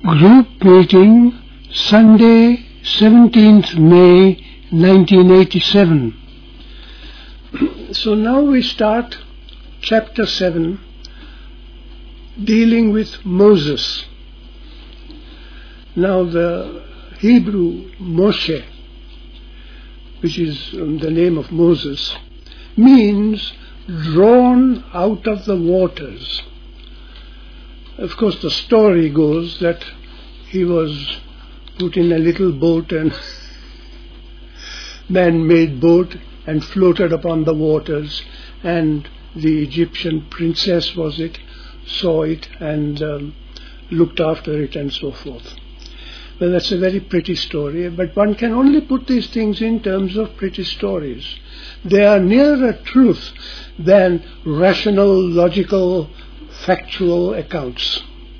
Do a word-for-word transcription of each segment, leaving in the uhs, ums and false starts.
Group meeting, Sunday, seventeenth May nineteen eighty-seven. So now we start chapter seven, dealing with Moses. Now the Hebrew Moshe, which is the name of Moses, means drawn out of the waters. Of course, the story goes that he was put in a little boat, and man-made boat, and floated upon the waters, and the Egyptian princess, was it, saw it and um, looked after it and so forth. Well, that's a very pretty story, but one can only put these things in terms of pretty stories. They are nearer truth than rational, logical, factual accounts.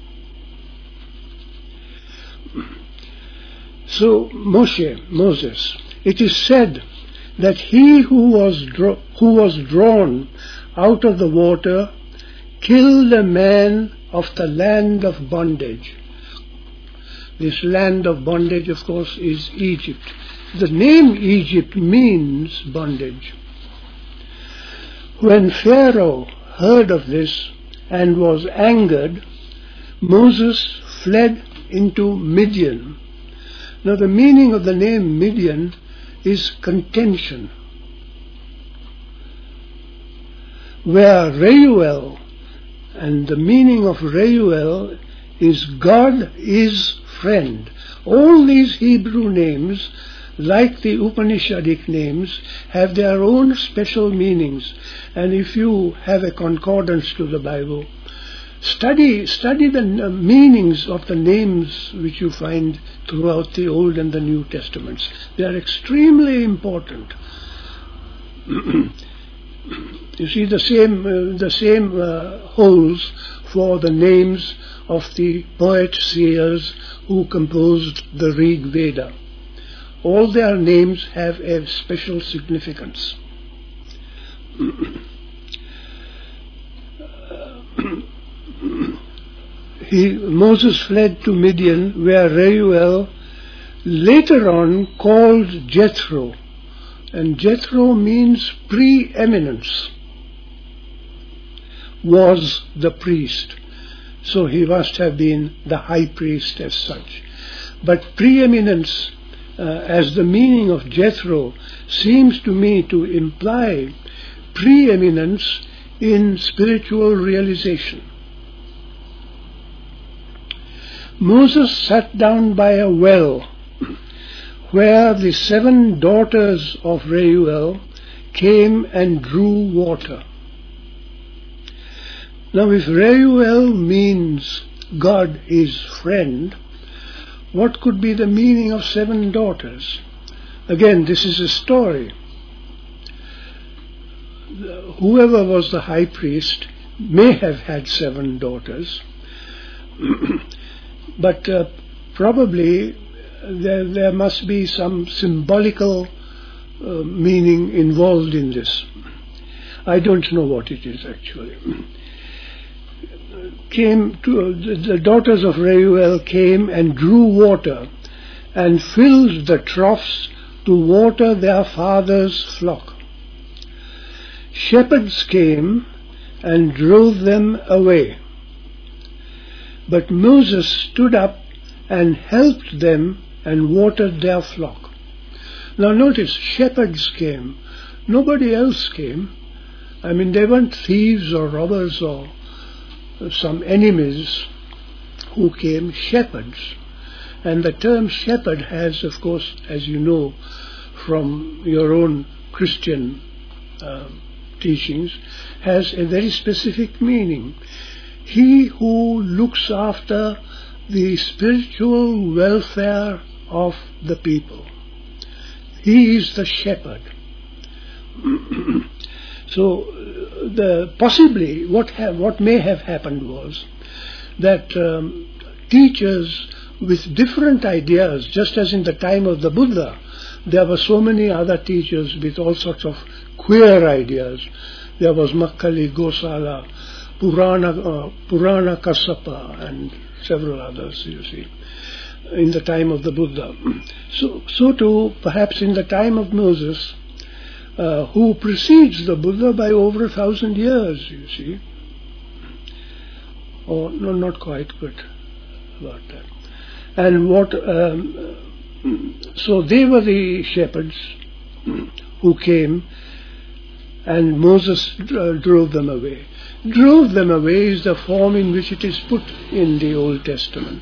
So Moshe, Moses, it is said that he who was dro- who was drawn out of the water killed a man of the land of bondage. This land of bondage, of course, is Egypt. The name Egypt means bondage. When Pharaoh heard of this and was angered, Moses fled into Midian. Now the meaning of the name Midian is contention, where Reuel, and the meaning of Reuel is God is friend. All these Hebrew names, like the Upanishadic names, have their own special meanings. And if you have a concordance to the Bible, study study the meanings of the names which you find throughout the Old and the New Testaments. They are extremely important. You see, the same uh, the same uh, holds for the names of the poet-seers who composed the Rig Veda. All their names have a special significance. He, Moses fled to Midian, where Reuel later on called Jethro, and Jethro means preeminence, was the priest. So he must have been the high priest as such. But preeminence, uh, as the meaning of Jethro, seems to me to imply preeminence in spiritual realization. Moses sat down by a well where the seven daughters of Reuel came and drew water. Now, if Reuel means God is friend, what could be the meaning of seven daughters? Again, this is a story. Whoever was the high priest may have had seven daughters, but uh, probably there, there must be some symbolical uh, meaning involved in this. I don't know what it is actually. Came to, uh, the daughters of Reuel came and drew water and filled the troughs to water their father's flock. Shepherds came and drove them away. But Moses stood up and helped them and watered their flock. Now notice, shepherds came. Nobody else came. I mean, they weren't thieves or robbers or some enemies who came, shepherds. And the term shepherd has, of course, as you know from your own Christian uh, teachings, has a very specific meaning. He who looks after the spiritual welfare of the people. He is the shepherd. So, the possibly what have, what may have happened was that um, teachers with different ideas, just as in the time of the Buddha, there were so many other teachers with all sorts of queer ideas. There was Makkali Gosala, Purana, uh, Purana Kassapa and several others, you see, in the time of the Buddha. So, so too, perhaps in the time of Moses, uh, who precedes the Buddha by over a thousand years, you see. Or, no, not quite, but about that. And what, um, so they were the shepherds who came, and Moses uh, drove them away. Drove them away is the form in which it is put in the Old Testament.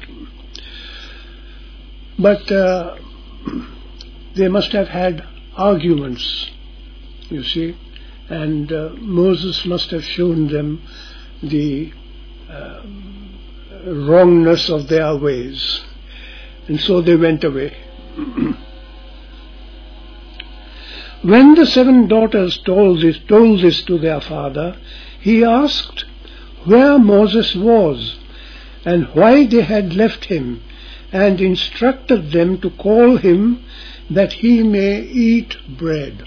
But uh, they must have had arguments, you see, and uh, Moses must have shown them the uh, wrongness of their ways. And so they went away. When the seven daughters told this, told this to their father, he asked where Moses was and why they had left him, and instructed them to call him that he may eat bread.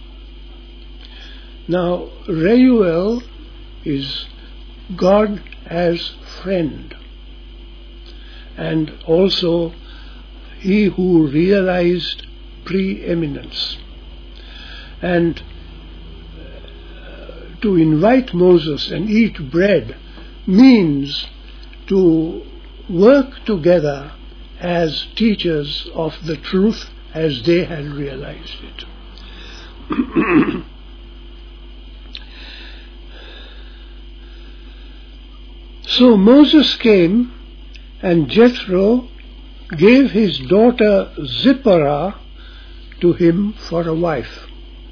Now, Reuel is God as friend, and also he who realized preeminence. And uh, to invite Moses and eat bread means to work together as teachers of the truth as they had realized it. So Moses came, and Jethro gave his daughter Zipporah to him for a wife.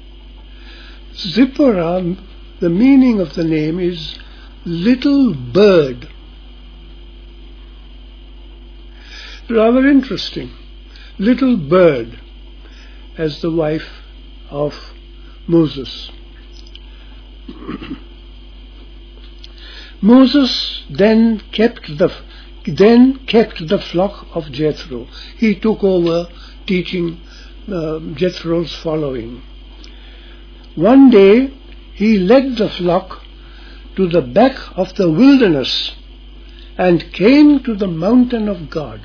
Zipporah, the meaning of the name is little bird. Rather interesting. Little bird as the wife of Moses. Moses then kept the then kept the flock of Jethro. He took over teaching uh, Jethro's following. One day he led the flock to the back of the wilderness and came to the mountain of God.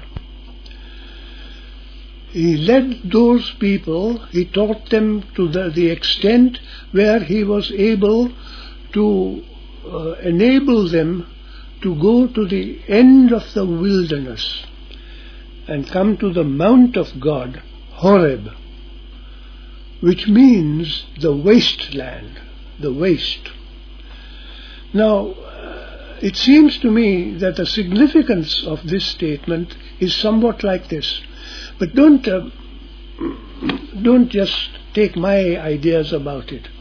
He led those people, he taught them to the, the extent where he was able to uh, enable them to go to the end of the wilderness and come to the Mount of God, Horeb, which means the wasteland, the waste. Now, uh, it seems to me that the significance of this statement is somewhat like this. But don't uh, don't just take my ideas about it.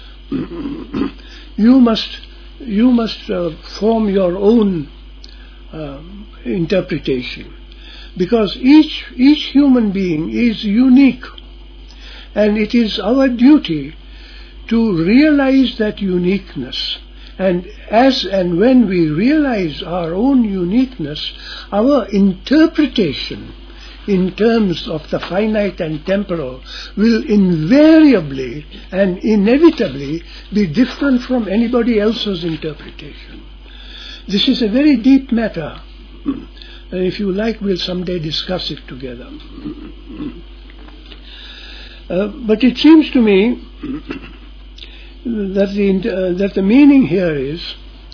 You must you must uh, form your own uh, interpretation, because each each human being is unique, and it is our duty to realize that uniqueness. And as and when we realize our own uniqueness, our interpretation in terms of the finite and temporal will invariably and inevitably be different from anybody else's interpretation. This is a very deep matter, and if you like, we'll someday discuss it together. Uh, but it seems to me that the, uh, that the meaning here is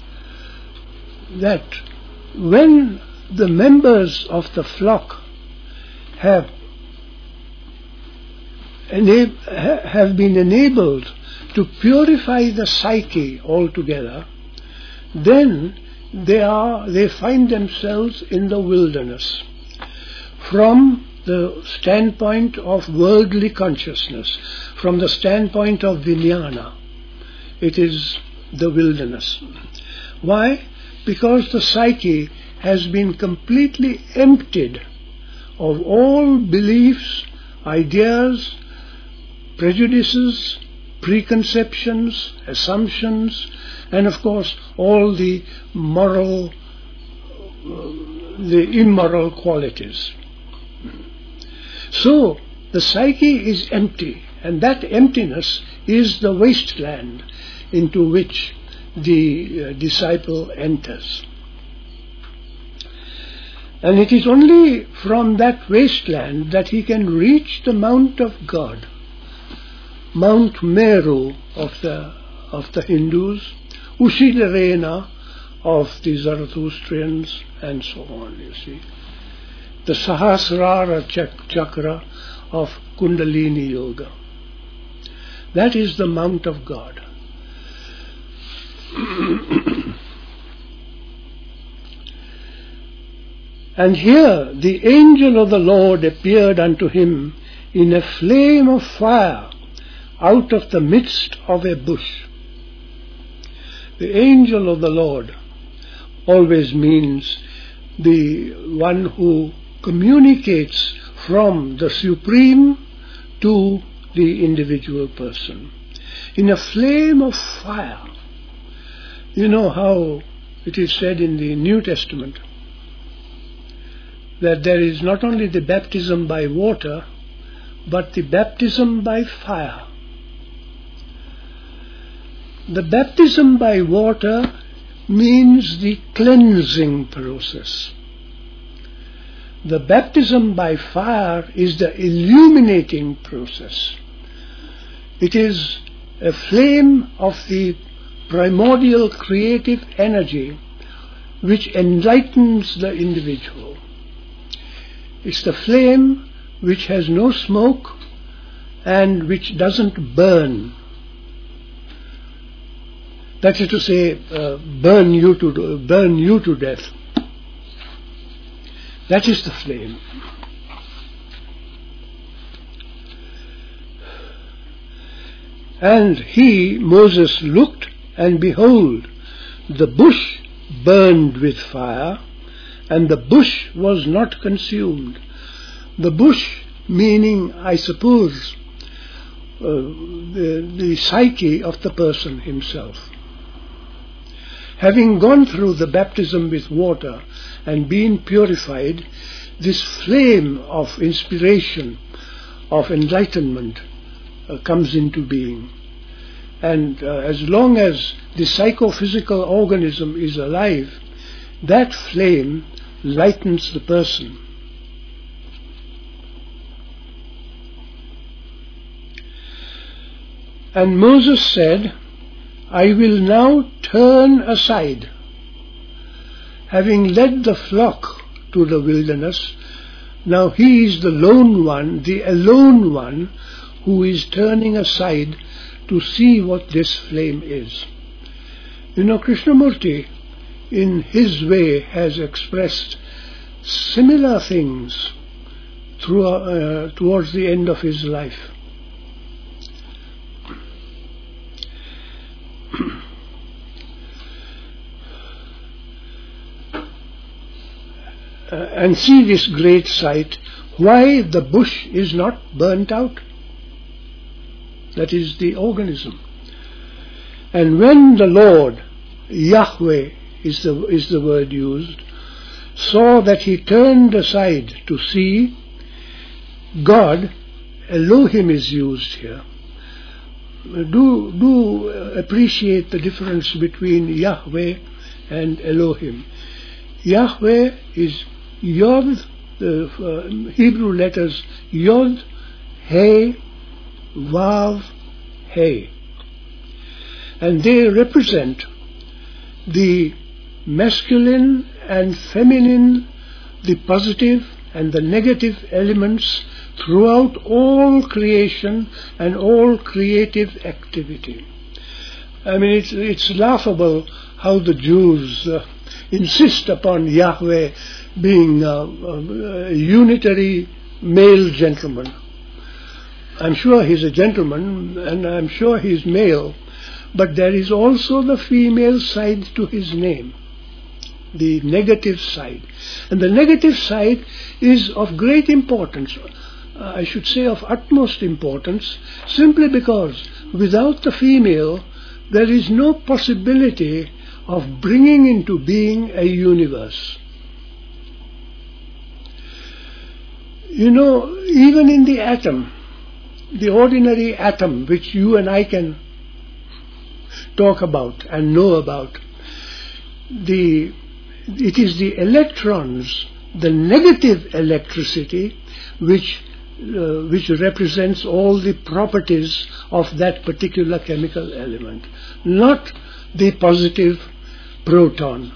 that when the members of the flock have enab- have been enabled to purify the psyche altogether, then they are they find themselves in the wilderness. From the standpoint of worldly consciousness, from the standpoint of vijnana, it is the wilderness. Why? Because the psyche has been completely emptied of all beliefs, ideas, prejudices, preconceptions, assumptions, and of course all the moral, the immoral qualities. So the psyche is empty, and that emptiness is the wasteland into which the uh, disciple enters. And it is only from that wasteland that he can reach the Mount of God, Mount Meru of the of the Hindus, Ushidarena of the Zarathustrians, and so on, you see. The Sahasrara chak- chakra of Kundalini Yoga. That is the Mount of God. And here the angel of the Lord appeared unto him in a flame of fire out of the midst of a bush. The angel of the Lord always means the one who communicates from the Supreme to the individual person. In a flame of fire. You know how it is said in the New Testament that there is not only the baptism by water, but the baptism by fire. The baptism by water means the cleansing process. The baptism by fire is the illuminating process. It is a flame of the primordial creative energy which enlightens the individual. It's the flame which has no smoke and which doesn't burn. That is to say, uh, burn you to burn you to death. That is the flame. And he, Moses, looked, and behold, the bush burned with fire, and the bush was not consumed. The bush meaning, I suppose, uh, the, the psyche of the person himself. Having gone through the baptism with water and been purified, this flame of inspiration, of enlightenment, uh, comes into being. And uh, as long as the psychophysical organism is alive, that flame lightens the person. And Moses said, I will now turn aside. Having led the flock to the wilderness, now he is the lone one, the alone one, who is turning aside to see what this flame is. You know, Krishnamurti, in his way, has expressed similar things through, uh, towards the end of his life. Uh, and see this great sight, why the bush is not burnt out. That is the organism. And when the Lord, Yahweh is the, is the word used, saw that he turned aside to see, God, Elohim is used here. Do, do appreciate the difference between Yahweh and Elohim. Yahweh is Yod, the uh, Hebrew letters Yod, He, Vav, He. And they represent the masculine and feminine, the positive and the negative elements throughout all creation and all creative activity. I mean, it's, it's laughable how the Jews uh, insist upon Yahweh being a, a, a unitary male gentleman. I'm sure he's a gentleman and I'm sure he's male, but there is also the female side to his name, the negative side. And the negative side is of great importance, uh, I should say of utmost importance, simply because without the female there is no possibility of bringing into being a universe. You know, even in the atom, the ordinary atom which you and I can talk about and know about. The, it is the electrons, the negative electricity, which uh, which represents all the properties of that particular chemical element, not the positive proton.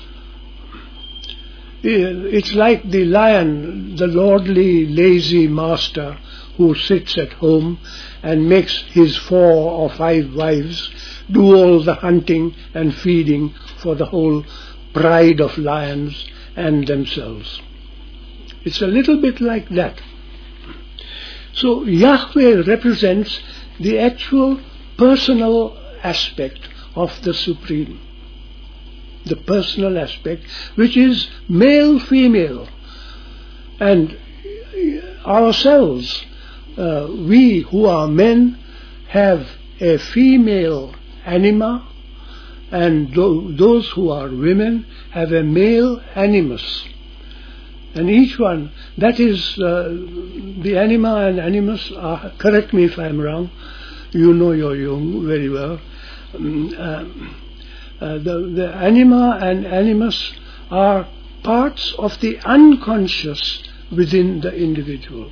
It's like the lion, the lordly, lazy master who sits at home and makes his four or five wives do all the hunting and feeding for the whole pride of lions and themselves. It's a little bit like that. So Yahweh represents the actual personal aspect of the Supreme. The personal aspect, which is male-female. And ourselves, uh, we who are men, have a female anima, and th- those who are women have a male animus. And each one, that is, uh, the anima and animus are, correct me if I'm wrong, you know your Jung very well, um, uh, Uh, the, the anima and animus are parts of the unconscious within the individual.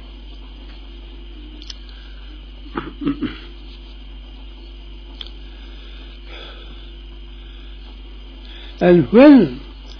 And when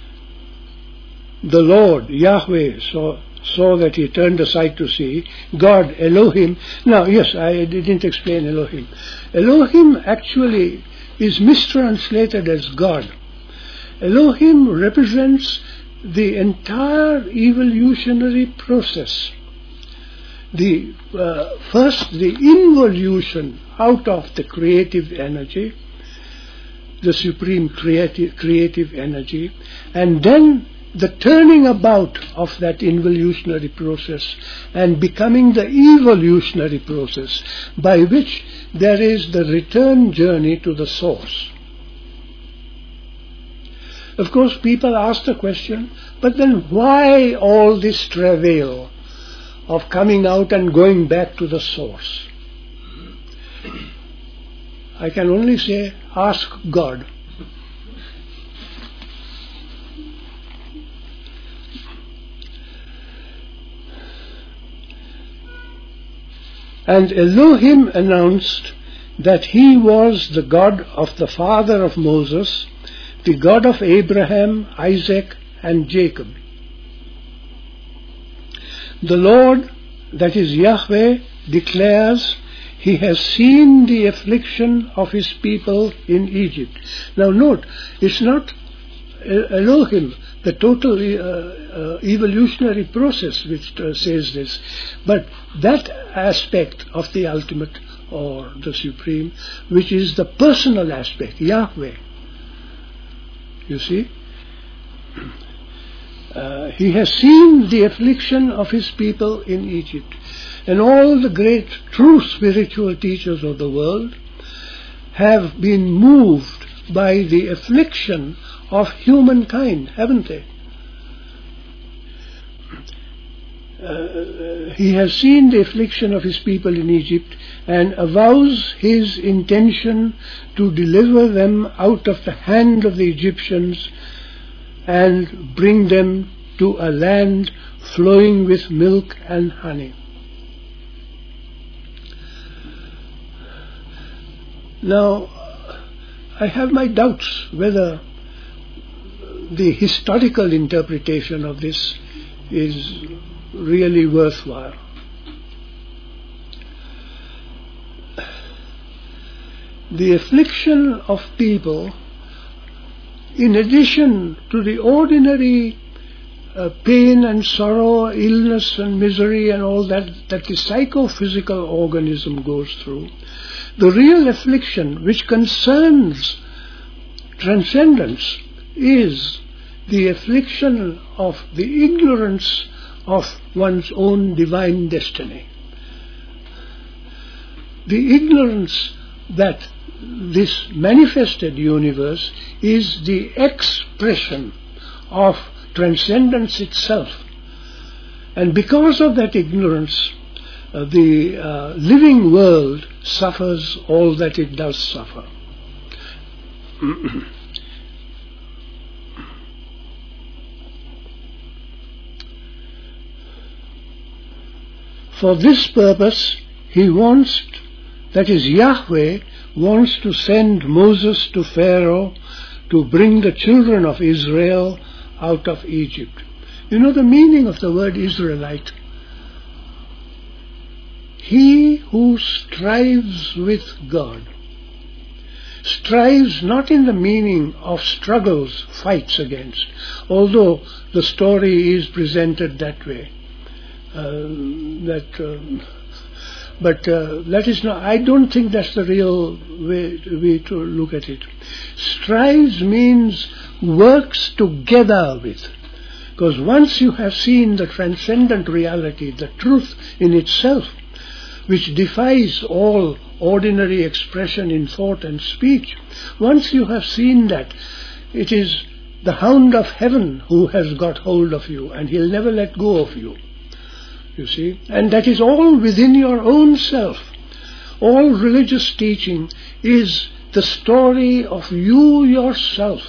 the Lord, Yahweh, saw, saw that he turned aside to see, God, Elohim, now yes, I didn't explain Elohim. Elohim actually is mistranslated as God. Elohim represents the entire evolutionary process. The uh, first, the involution out of the creative energy, the supreme creative, creative energy, and then the turning about of that involutionary process and becoming the evolutionary process, by which there is the return journey to the source. Of course, people ask the question, but then why all this travail of coming out and going back to the source? I can only say, ask God. And Elohim announced that he was the God of the father of Moses, the God of Abraham, Isaac, and Jacob. The Lord, that is Yahweh, declares he has seen the affliction of his people in Egypt. Now note, it's not Elohim, the total uh, uh, evolutionary process which uh, says this, but that aspect of the ultimate or the supreme, which is the personal aspect, Yahweh. You see? Uh, he has seen the affliction of his people in Egypt. And all the great true spiritual teachers of the world have been moved by the affliction of humankind, haven't they? Uh, he has seen the affliction of his people in Egypt and avows his intention to deliver them out of the hand of the Egyptians and bring them to a land flowing with milk and honey. Now, I have my doubts whether the historical interpretation of this is really worthwhile. The affliction of people, in addition to the ordinary uh, pain and sorrow, illness and misery and all that that the psychophysical organism goes through, the real affliction which concerns transcendence is the affliction of the ignorance of one's own divine destiny. The ignorance that this manifested universe is the expression of transcendence itself. And because of that ignorance, uh, the uh, living world suffers all that it does suffer. For this purpose, he wants, that is Yahweh, wants to send Moses to Pharaoh to bring the children of Israel out of Egypt. You know the meaning of the word Israelite? He who strives with God. Strives not in the meaning of struggles, fights against, although the story is presented that way. Uh, that, uh, but uh, that is not. I don't think that's the real way, way to look at it. Strives means works together with, because once you have seen the transcendent reality, the truth in itself, which defies all ordinary expression in thought and speech, once you have seen that, it is the hound of heaven who has got hold of you, and he'll never let go of you. You see, and that is all within your own self. All religious teaching is the story of you yourself.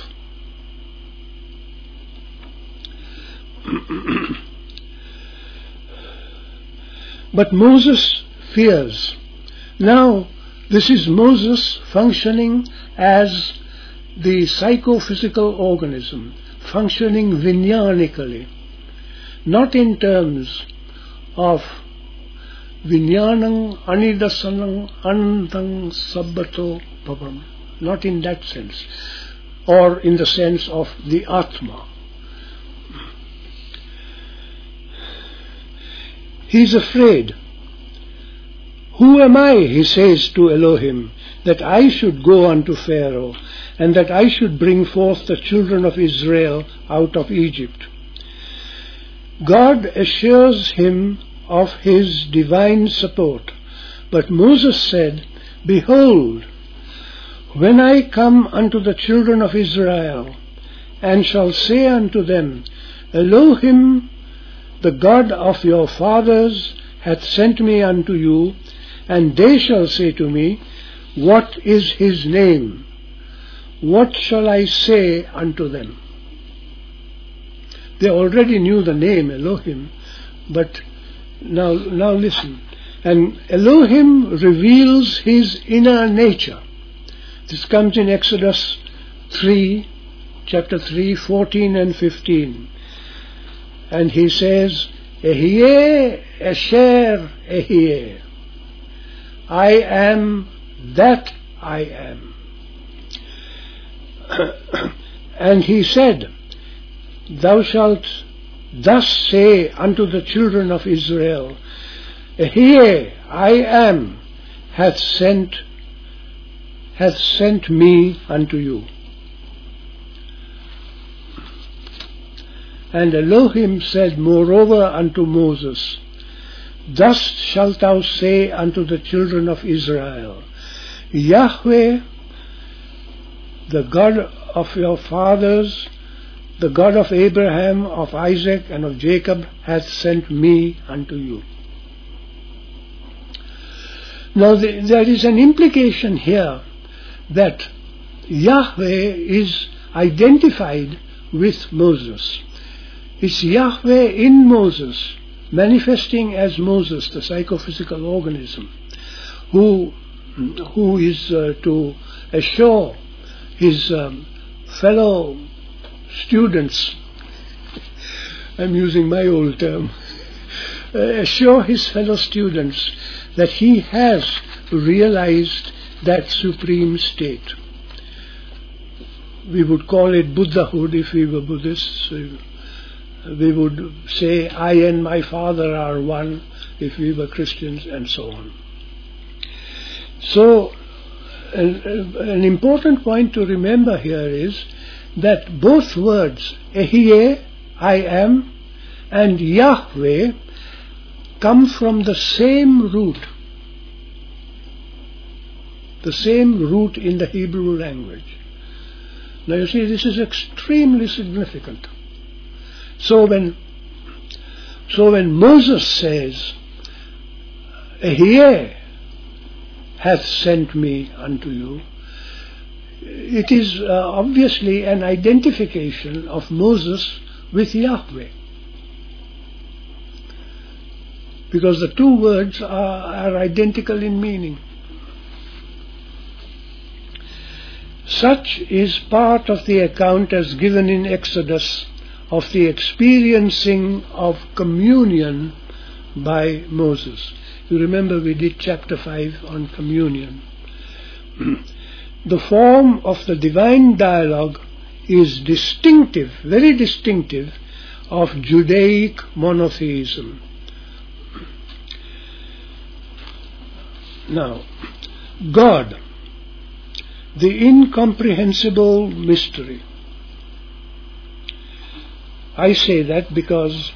But Moses fears. Now, this is Moses functioning as the psychophysical organism, functioning vinyanically, not in terms of vinyanam anidasanam anantang sabbato bhavam, not in that sense, or in the sense of the Atma. He is afraid. Who am I, he says to Elohim, that I should go unto Pharaoh, and that I should bring forth the children of Israel out of Egypt? God assures him of his divine support. But Moses said, Behold, when I come unto the children of Israel, and shall say unto them, Elohim, the God of your fathers, hath sent me unto you, and they shall say to me, What is his name? What shall I say unto them? They already knew the name Elohim, but now, now listen. And Elohim reveals his inner nature. This comes in Exodus three, chapter three, fourteen and fifteen. And he says, Ehyeh Asher Ehyeh. I am that I am. And he said, Thou shalt thus say unto the children of Israel, Ehyeh, I am, hath sent, hath sent me unto you. And Elohim said moreover unto Moses, Thus shalt thou say unto the children of Israel, Yahweh, the God of your fathers, the God of Abraham, of Isaac, and of Jacob, hath sent me unto you. Now the, there is an implication here that Yahweh is identified with Moses. It's Yahweh in Moses, manifesting as Moses, the psychophysical organism, who, who is uh, to assure his um, fellow students, I'm using my old term, uh, assure his fellow students that he has realized that supreme state. We would call it Buddhahood if we were Buddhists. We would say, I and my Father are one if we were Christians, and so on. So, an, an important point to remember here is that both words, Ehyeh, I am, and Yahweh, come from the same root. The same root in the Hebrew language. Now you see, this is extremely significant. So when, so when Moses says, Ehyeh hath sent me unto you, it is uh, obviously an identification of Moses with Yahweh. Because the two words are, are identical in meaning. Such is part of the account as given in Exodus of the experiencing of communion by Moses. You remember we did chapter five on communion. The form of the divine dialogue is distinctive, very distinctive, of Judaic monotheism. Now, God, the incomprehensible mystery. I say that because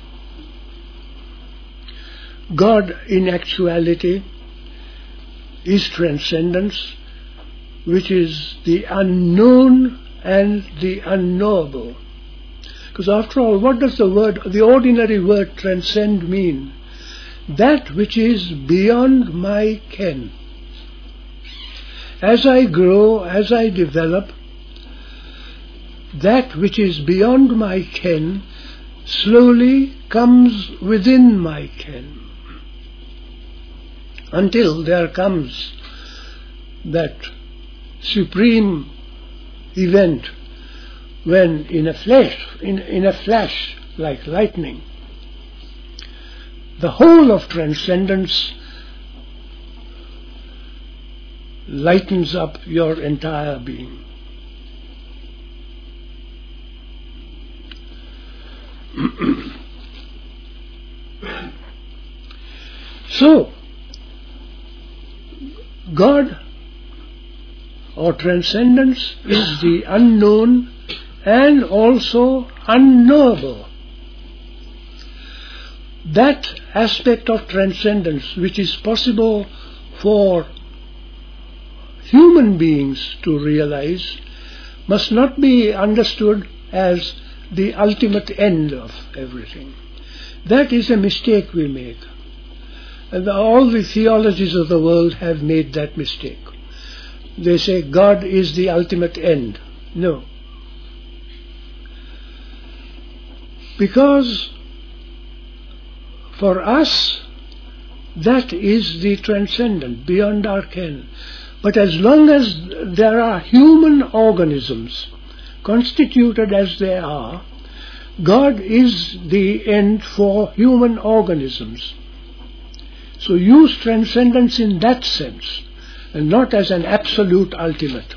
God in actuality is transcendence, which is the unknown and the unknowable. Because after all, what does the word, the ordinary word transcend mean? That which is beyond my ken. As I grow, as I develop, that which is beyond my ken slowly comes within my ken, until there comes that supreme event when in a flash, in, in a flash like lightning, the whole of transcendence lightens up your entire being. So, God or transcendence is the unknown and also unknowable. That aspect of transcendence which is possible for human beings to realize must not be understood as the ultimate end of everything. That is a mistake we make. And all the theologies of the world have made that mistake. They say God is the ultimate end. No. Because for us, that is the transcendent, beyond our ken. But as long as there are human organisms, constituted as they are, God is the end for human organisms. So use transcendence in that sense, and not as an absolute ultimate.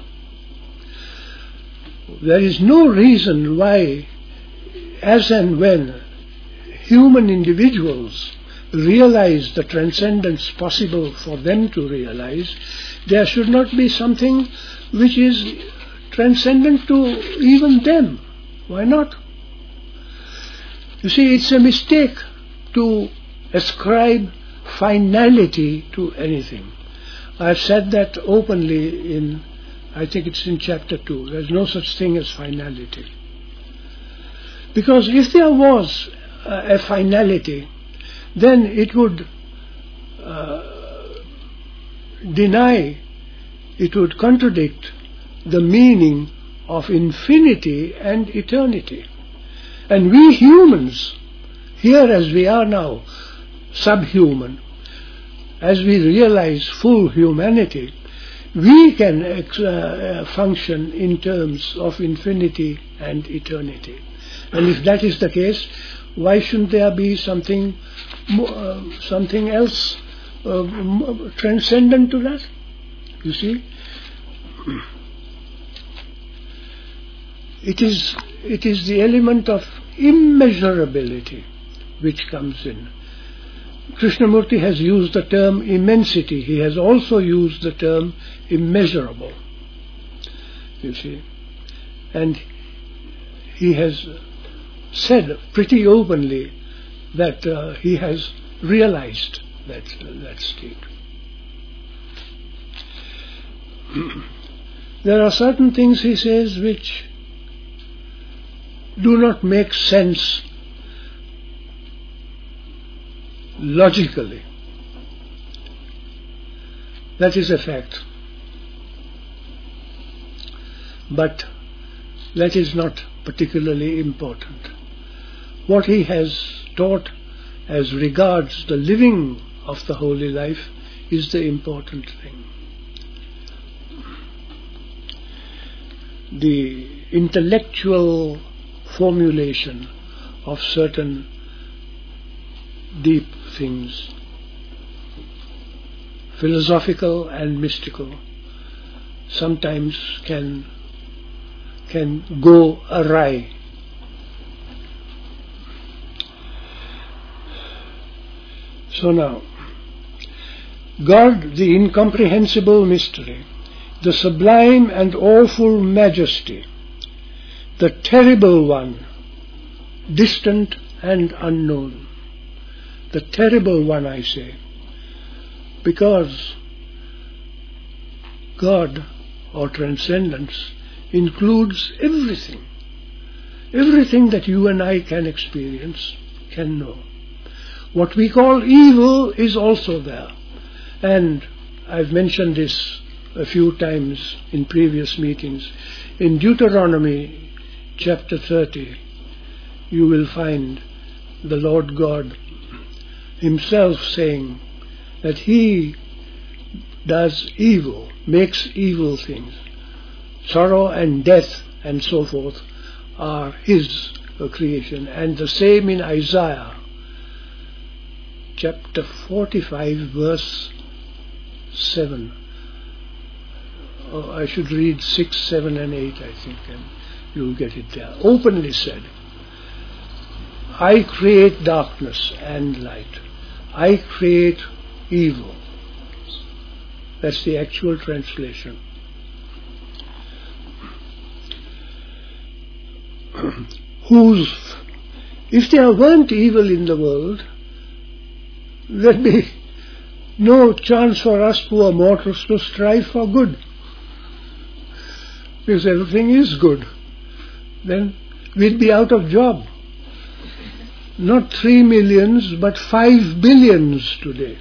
There is no reason why, as and when human individuals realize the transcendence possible for them to realize, there should not be something which is transcendent to even them. Why not? You see, it's a mistake to ascribe finality to anything. I've said that openly in, I think it's in chapter two. There's no such thing as finality. Because if there was a, a finality, then it would uh, deny, it would contradict the meaning of infinity and eternity. And we humans, here as we are now, subhuman, as we realize full humanity, we can uh, function in terms of infinity and eternity. And if that is the case, why shouldn't there be something uh, something else uh, transcendent to that? You see? It is, it is the element of immeasurability which comes in. Krishnamurti has used the term immensity. He has also used the term immeasurable. You see? And he has said pretty openly that uh, he has realized that, uh, that state. There are certain things, he says, which do not make sense logically. That is a fact. but that is not particularly important. What he has taught as regards the living of the holy life is the important thing. The intellectual formulation of certain deep things, philosophical and mystical, sometimes can can go awry. So now, God, the incomprehensible mystery, the sublime and awful majesty, the terrible one, distant and unknown. The terrible one, I say, because God, or transcendence, includes everything. Everything that you and I can experience, can know. What we call evil is also there. And I've mentioned this a few times in previous meetings. In Deuteronomy chapter thirty, you will find the Lord God himself saying that he does evil, makes evil things. Sorrow and death and so forth are his creation. And the same in Isaiah chapter forty-five, verse seven. Oh, I should read six, seven and eight, I think, and you'll get it there. Openly said, I create darkness and light. I create evil. That's the actual translation. Whose, if there weren't evil in the world, there'd be no chance for us poor mortals to strive for good. Because everything is good. Then we'd be out of job. Not three millions, but five billions today.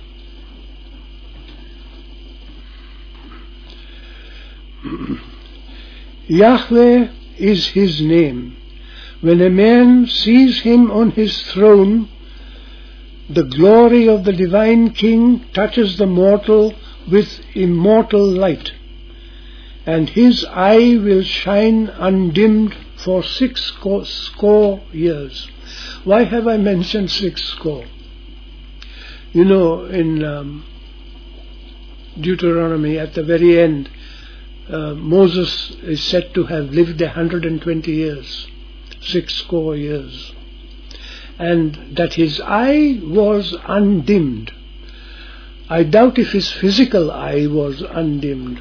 Yahweh is his name. When a man sees him on his throne, the glory of the divine King touches the mortal with immortal light, and his eye will shine undimmed for six score, score years. Why have I mentioned six score? You know, in um, Deuteronomy, at the very end, uh, Moses is said to have lived a hundred and twenty years, six score years, and that his eye was undimmed. I doubt if his physical eye was undimmed.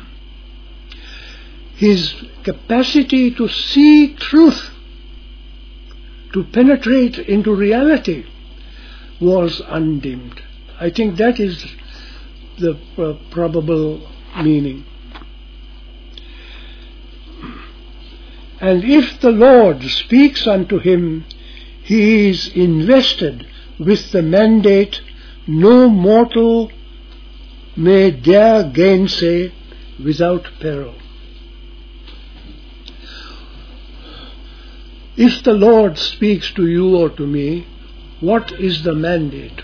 His capacity to see truth, to penetrate into reality, was undimmed. I think that is the uh, probable meaning. And if the Lord speaks unto him, he is invested with the mandate no mortal may dare gainsay without peril. If the Lord speaks to you or to me, what is the mandate?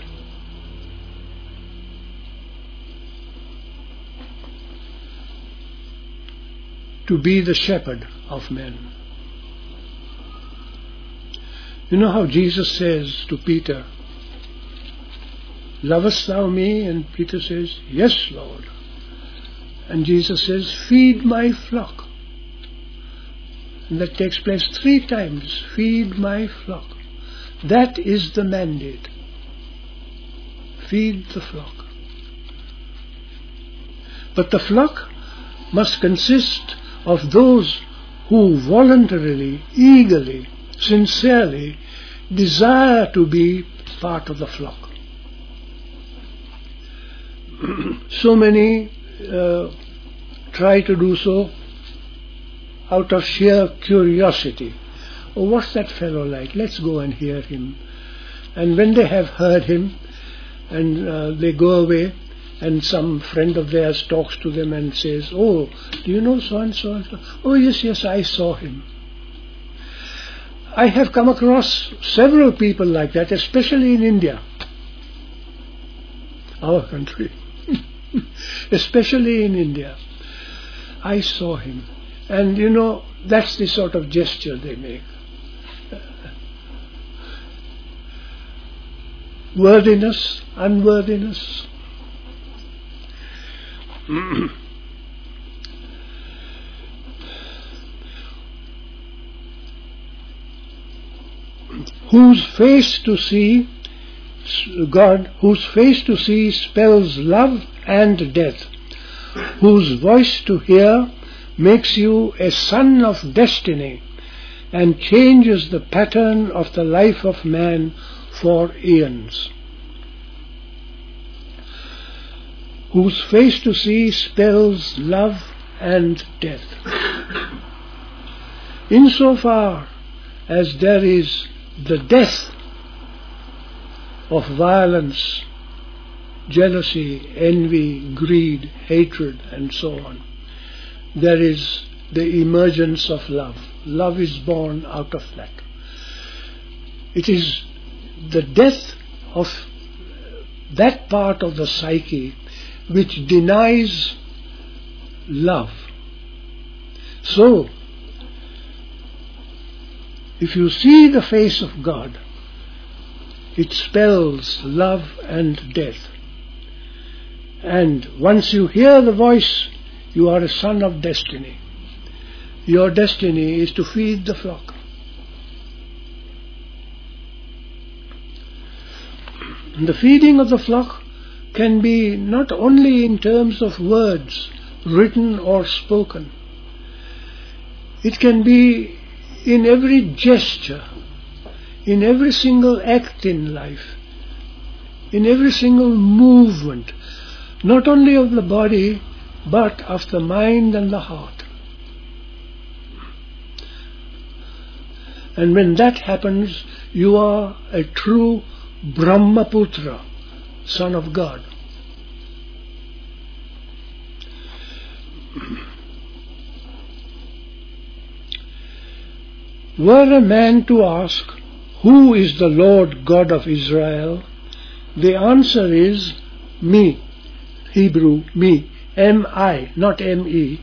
To be the shepherd of men. You know how Jesus says to Peter, lovest thou me? And Peter says, yes, Lord. And Jesus says, feed my flock. And that takes place three times. Feed my flock. That is the mandate. Feed the flock. But the flock must consist of those who voluntarily, eagerly, sincerely desire to be part of the flock. So many uh, try to do so out of sheer curiosity. Oh, what's that fellow like? Let's go and hear him. And when they have heard him, and uh, they go away, and some friend of theirs talks to them and says, "Oh, do you know so and so and so?" "Oh, yes, yes, I saw him." I have come across several people like that, especially in India, our country, especially in India. "I saw him." And you know, that's the sort of gesture they make. Worthiness, unworthiness. Whose face to see, God, whose face to see spells love and death, whose voice to hear makes you a son of destiny and changes the pattern of the life of man for eons. Whose face to see spells love and death. Insofar as there is the death of violence, jealousy, envy, greed, hatred, and so on, there is the emergence of love. Love is born out of that. It is the death of that part of the psyche which denies love. So, if you see the face of God, it spells love and death. And once you hear the voice, you are a son of destiny. Your destiny is to feed the flock. And the feeding of the flock can be not only in terms of words, written or spoken. It can be in every gesture, in every single act in life, in every single movement, not only of the body, but of the mind and the heart. And when that happens, you are a true Brahmaputra, son of God. Were a man to ask, "Who is the Lord God of Israel?" the answer is me, Hebrew, me, M I, not M E.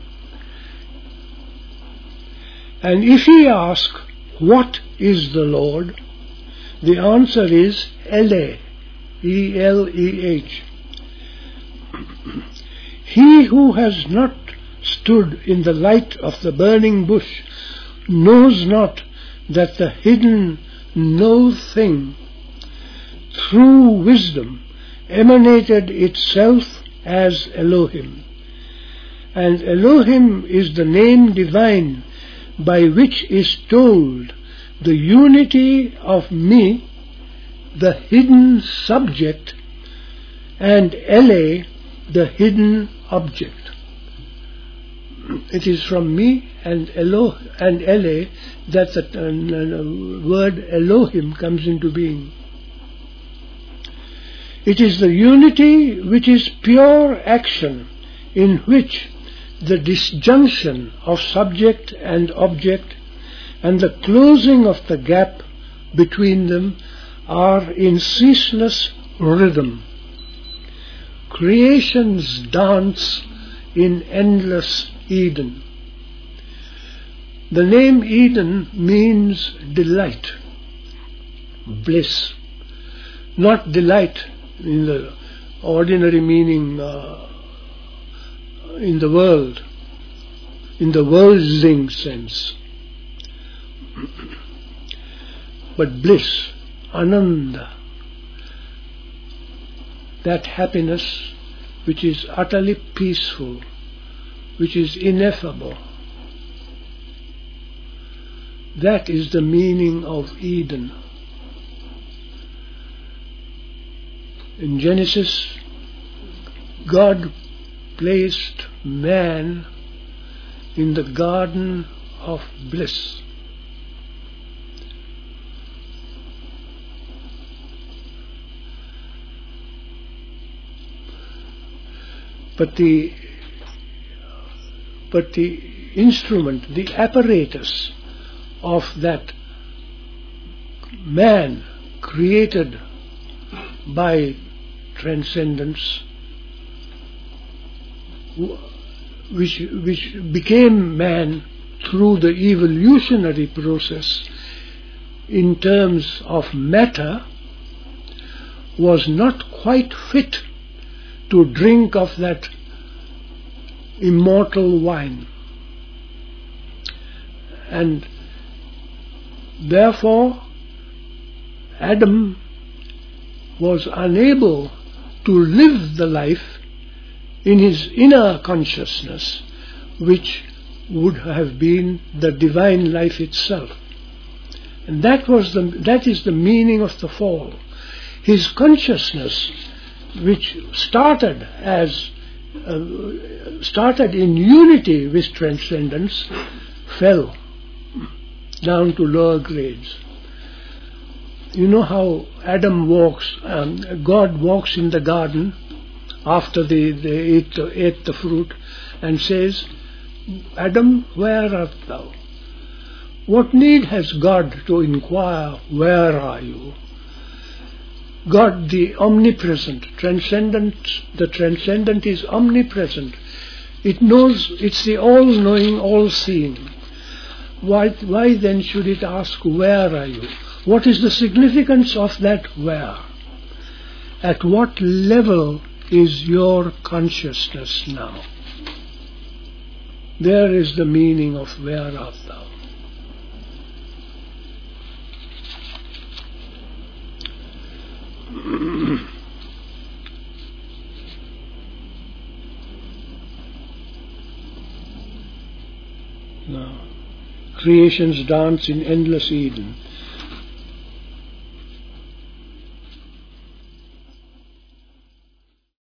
And if he asks, "What is the Lord?" the answer is Ele, E L E H. He who has not stood in the light of the burning bush knows not that the hidden no thing through wisdom emanated itself as Elohim. And Elohim is the name divine by which is told the unity of me, the hidden subject, and Ele, the hidden object. It is from me and Elo and Ele that the uh, word Elohim comes into being. It is the unity which is pure action, in which the disjunction of subject and object and the closing of the gap between them are in ceaseless rhythm. Creation's dance in endless Eden. The name Eden means delight, bliss, not delight in the ordinary meaning uh, in the world, in the worldling sense, but bliss, ananda, that happiness which is utterly peaceful, which is ineffable. That is the meaning of Eden. In Genesis, God placed man in the garden of bliss. but the but the instrument, the apparatus of that man created by transcendence, which which became man through the evolutionary process in terms of matter, was not quite fit to drink of that immortal wine. And therefore Adam was unable to live the life in his inner consciousness, which would have been the divine life itself. And that was the that is the meaning of the fall. His consciousness, which started as uh, started in unity with transcendence, fell down to lower grades. You know how Adam walks, um, God walks in the garden after they, they ate, the, ate the fruit and says, Adam, where art thou? What need has God to inquire, where are you? God, the omnipresent, transcendent, the transcendent is omnipresent. It knows, it's the all-knowing, all-seeing. Why, why then should it ask, where are you? What is the significance of that where? At what level is your consciousness now? There is the meaning of where art thou. Now, creation's dance in endless Eden.